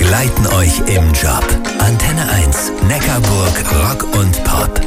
begleiten euch im Job. Antenne 1, Neckarburg Rock und Pop.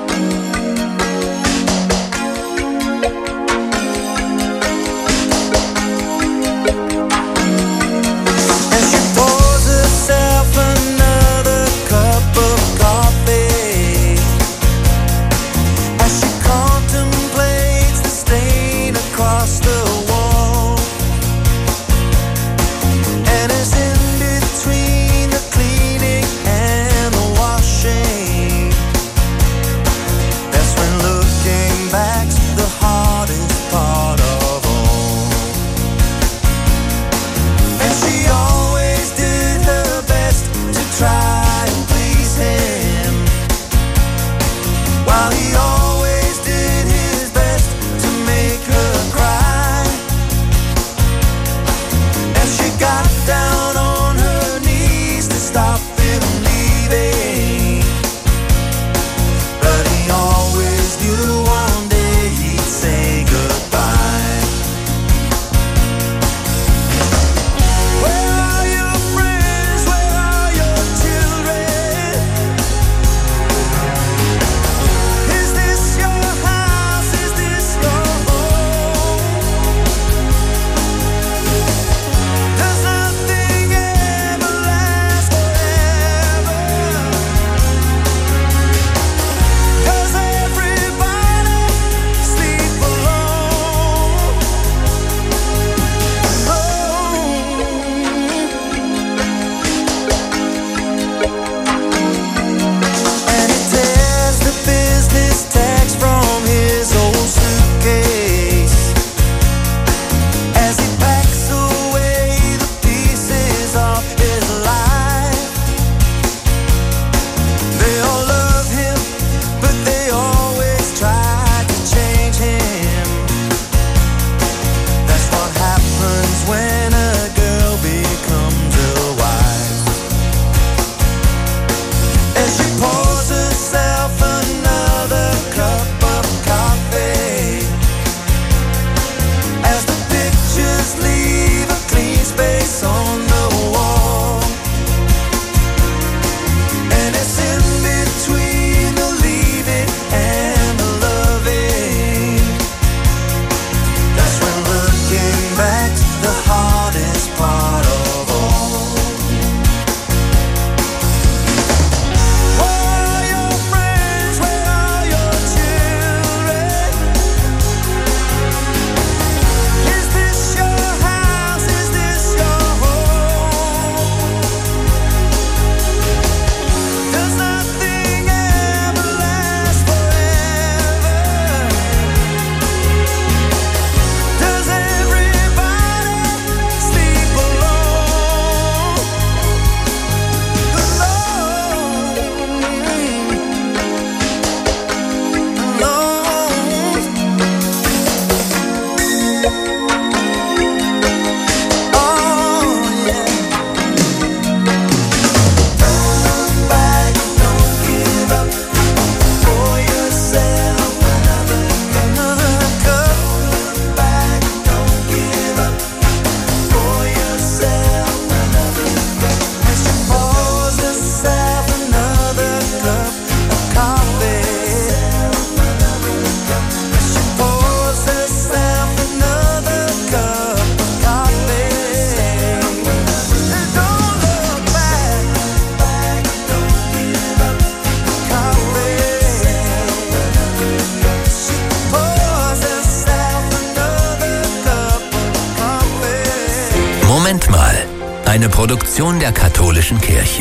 Moment mal, eine Produktion der katholischen Kirche.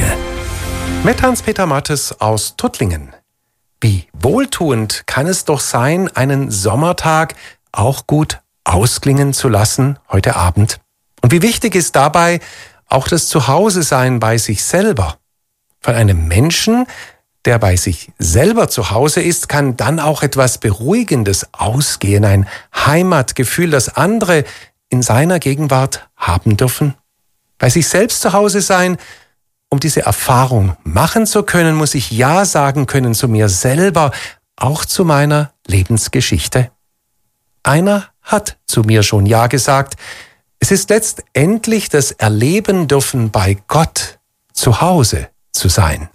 Mit Hans-Peter Mattes aus Tuttlingen. Wie wohltuend kann es doch sein, einen Sommertag auch gut ausklingen zu lassen heute Abend. Und wie wichtig ist dabei auch das Zuhause-Sein bei sich selber. Von einem Menschen, der bei sich selber zu Hause ist, kann dann auch etwas Beruhigendes ausgehen, ein Heimatgefühl, das andere in seiner Gegenwart haben dürfen. Bei sich selbst zu Hause sein, um diese Erfahrung machen zu können, muss ich Ja sagen können zu mir selber, auch zu meiner Lebensgeschichte. Einer hat zu mir schon Ja gesagt. Es ist letztendlich das Erleben dürfen bei Gott, zu Hause zu sein.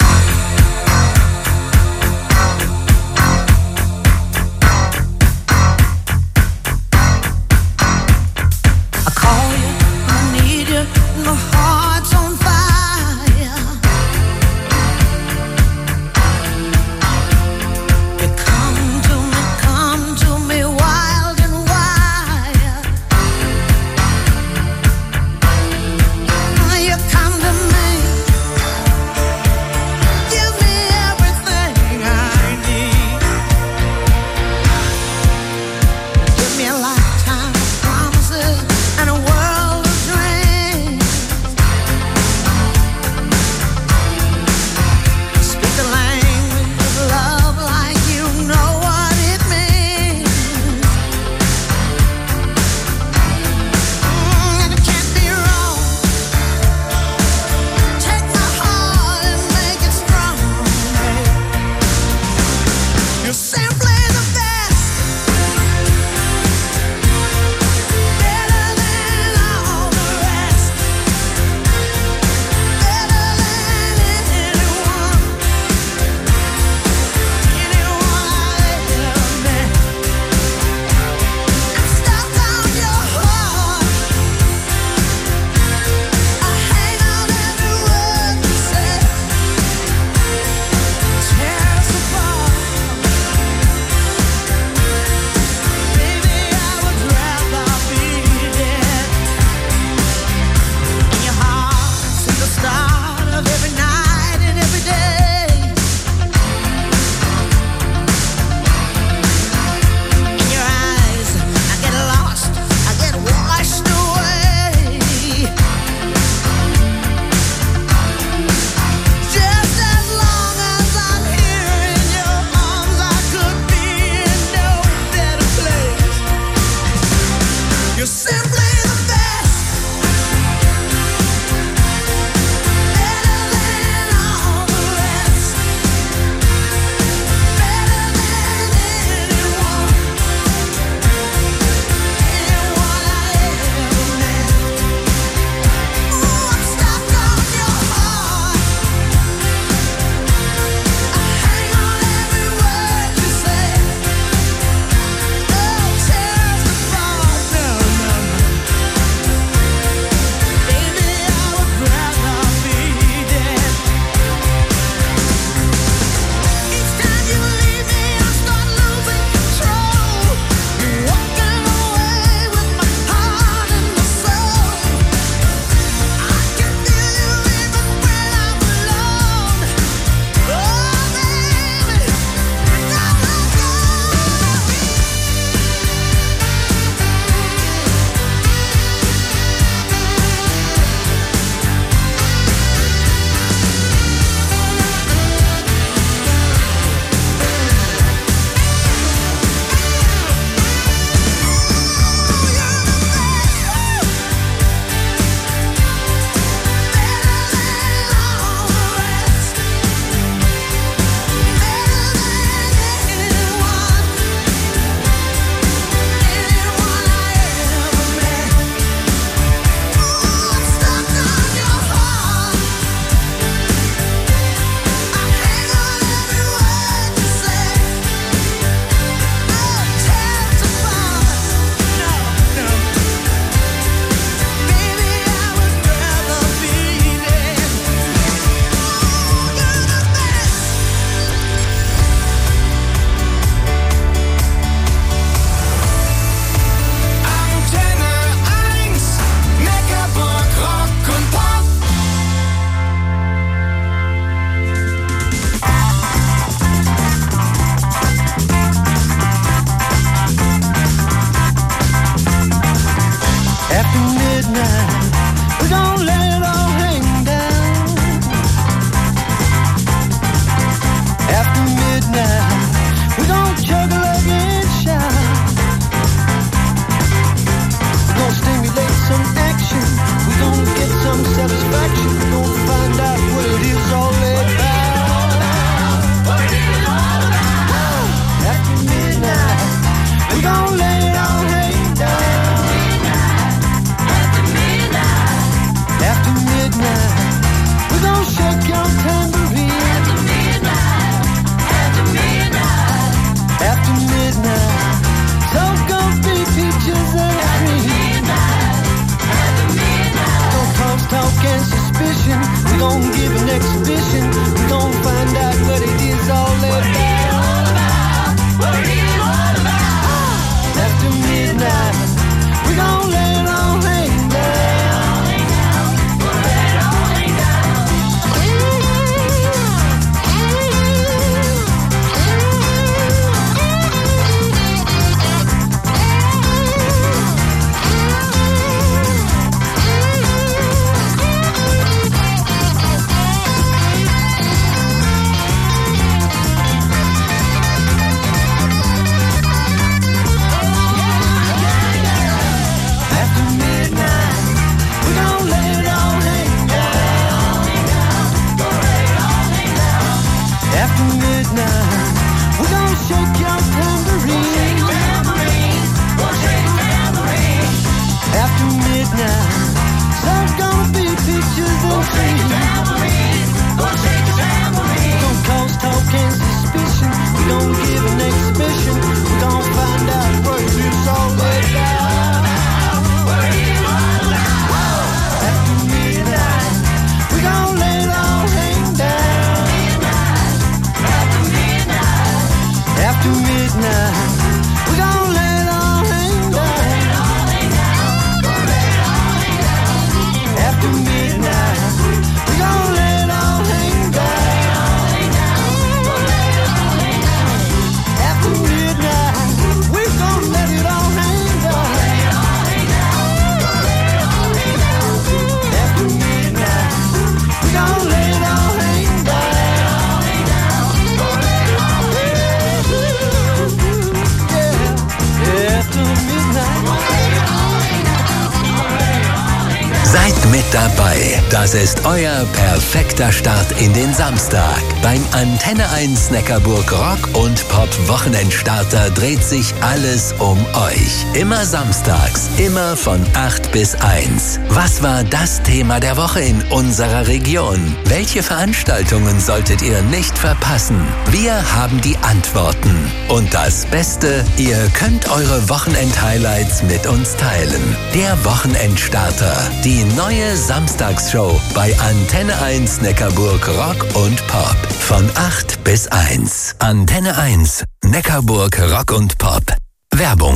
Seid mit dabei. Das ist euer perfekter Start in den Samstag. Beim Antenne 1 Neckarburg Rock und Pop Wochenendstarter dreht sich alles um euch. Immer samstags, immer von 8 bis 1. Was war das Thema der Woche in unserer Region? Welche Veranstaltungen solltet ihr nicht verpassen? Wir haben die Antworten. Und das Beste, ihr könnt eure Wochenend-Highlights mit uns teilen. Der Wochenendstarter. Die neue Samstagsshow bei Antenne 1 Neckarburg Rock und Pop. Von 8 bis 1. Antenne 1 Neckarburg Rock und Pop. Werbung.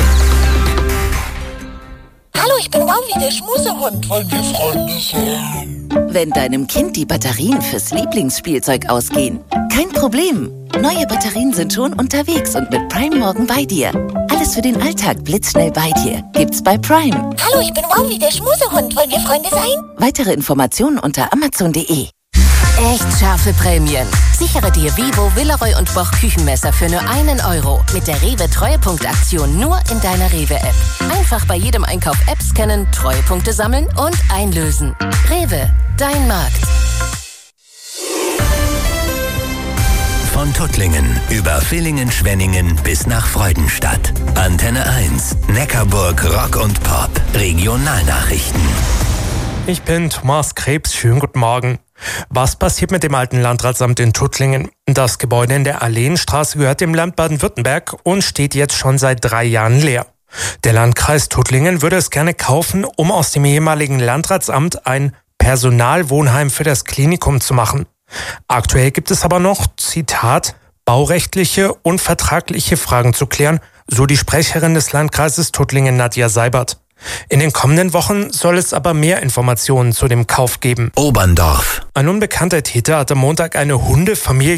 Hallo, ich bin Wowi, der Schmusehund. Wollen wir Freunde sein? Wenn deinem Kind die Batterien fürs Lieblingsspielzeug ausgehen, kein Problem. Neue Batterien sind schon unterwegs und mit Prime morgen bei dir. Alles für den Alltag blitzschnell bei dir. Gibt's bei Prime. Hallo, ich bin Wowi, der Schmusehund. Wollen wir Freunde sein? Weitere Informationen unter amazon.de. Echt scharfe Prämien. Sichere dir Vivo, Villeroy und Boch Küchenmesser für nur 1 Euro. Mit der Rewe Treuepunkt-Aktion nur in deiner Rewe-App. Einfach bei jedem Einkauf App scannen, Treuepunkte sammeln und einlösen. Rewe, dein Markt. Von Tuttlingen über Villingen-Schwenningen bis nach Freudenstadt. Antenne 1 Neckarburg Rock und Pop. Regionalnachrichten. Ich bin Thomas Krebs. Schönen guten Morgen. Was passiert mit dem alten Landratsamt in Tuttlingen? Das Gebäude in der Alleenstraße gehört dem Land Baden-Württemberg und steht jetzt schon seit 3 Jahren leer. Der Landkreis Tuttlingen würde es gerne kaufen, um aus dem ehemaligen Landratsamt ein Personalwohnheim für das Klinikum zu machen. Aktuell gibt es aber noch, Zitat, baurechtliche und vertragliche Fragen zu klären, so die Sprecherin des Landkreises Tuttlingen Nadja Seibert. In den kommenden Wochen soll es aber mehr Informationen zu dem Kauf geben. Oberndorf. Ein unbekannter Täter hat am Montag eine Hundefamilie